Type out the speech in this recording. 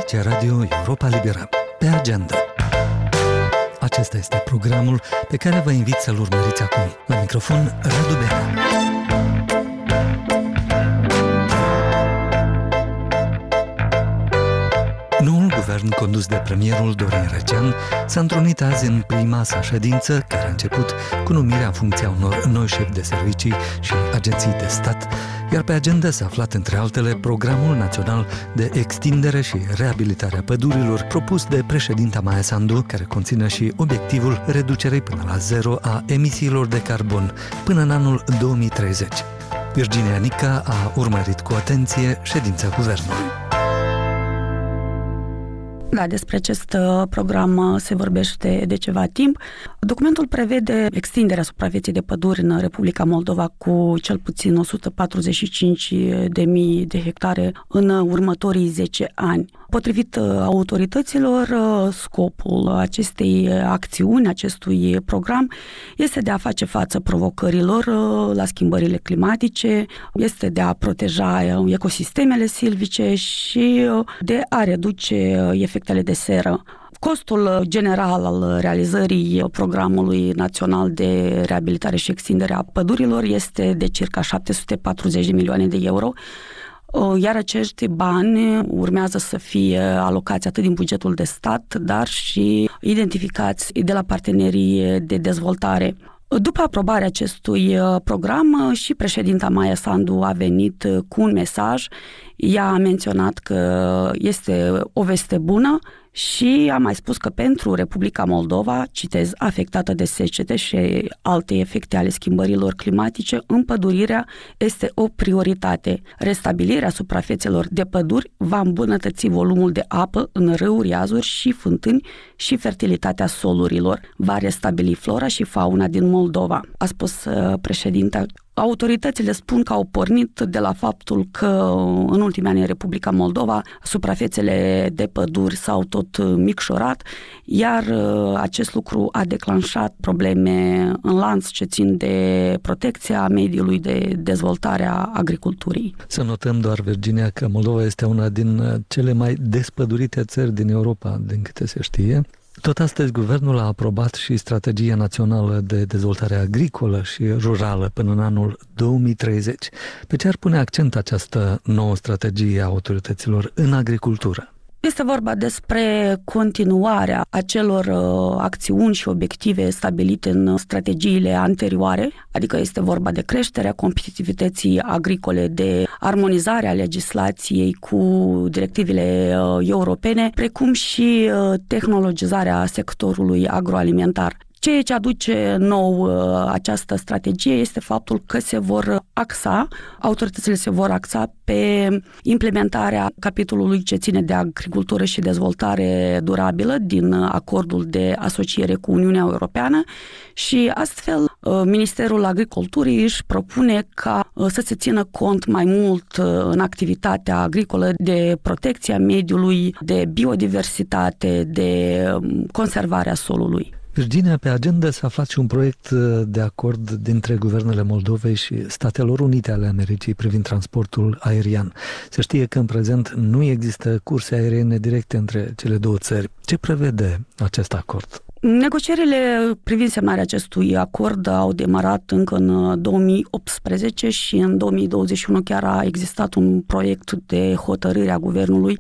Aici Radio Europa Liberă, pe agenda. Acesta este programul pe care vă invit să-l urmăriți acum. La microfon, Radu Bena. Noul guvern condus de premierul Dorin Răcean s-a întrunit azi în prima sa ședință, care a început cu numirea în funcția unor noi șefi de servicii și agenții de stat, iar pe agenda s-a aflat, între altele, Programul Național de Extindere și Reabilitare a Pădurilor, propus de președinta Maia Sandu, care conține și obiectivul reducerii până la zero a emisiilor de carbon până în anul 2030. Virginia Nica a urmărit cu atenție ședința guvernului. Da, despre acest program se vorbește de ceva timp. Documentul prevede extinderea suprafeței de păduri în Republica Moldova cu cel puțin 145.000 de hectare în următorii 10 ani. Potrivit autorităților, scopul acestei acțiuni, acestui program, este de a face față provocărilor la schimbările climatice, este de a proteja ecosistemele silvice și de a reduce efectele de seră. Costul general al realizării Programului Național de Reabilitare și Extindere a Pădurilor este de circa 740 de milioane de euro, iar acești bani urmează să fie alocați atât din bugetul de stat, dar și identificați de la partenerii de dezvoltare. După aprobarea acestui program, și președinta Maia Sandu a venit cu un mesaj. Ea a menționat că este o veste bună și a mai spus că pentru Republica Moldova, citez, afectată de secete și alte efecte ale schimbărilor climatice, împădurirea este o prioritate. Restabilirea suprafețelor de păduri va îmbunătăți volumul de apă în râuri, iazuri și fântâni și fertilitatea solurilor. Va restabili flora și fauna din Moldova, a spus președinta. Autoritățile spun că au pornit de la faptul că în ultimii ani în Republica Moldova suprafețele de păduri s-au tot micșorat, iar acest lucru a declanșat probleme în lanț ce țin de protecția mediului, de dezvoltarea agriculturii. Să notăm doar, Virginia, că Moldova este una din cele mai despădurite țări din Europa, din câte se știe. Tot astăzi, guvernul a aprobat și Strategia Națională de Dezvoltare Agricolă și Rurală până în anul 2030. Pe ce ar pune accent această nouă strategie a autorităților în agricultură? Este vorba despre continuarea acelor acțiuni și obiective stabilite în strategiile anterioare, adică este vorba de creșterea competitivității agricole, de armonizarea legislației cu directivele europene, precum și tehnologizarea sectorului agroalimentar. Ceea ce aduce nou această strategie este faptul că autoritățile se vor axa pe implementarea capitolului ce ține de agricultură și dezvoltare durabilă din acordul de asociere cu Uniunea Europeană și astfel Ministerul Agriculturii își propune ca să se țină cont mai mult în activitatea agricolă de protecția mediului, de biodiversitate, de conservarea solului. Virginia, pe agenda s-a aflat și un proiect de acord dintre guvernele Moldovei și Statelor Unite ale Americii privind transportul aerian. Se știe că în prezent nu există curse aeriene directe între cele două țări. Ce prevede acest acord? Negocierile privind semnarea acestui acord au demarat încă în 2018 și în 2021 chiar a existat un proiect de hotărâre a guvernului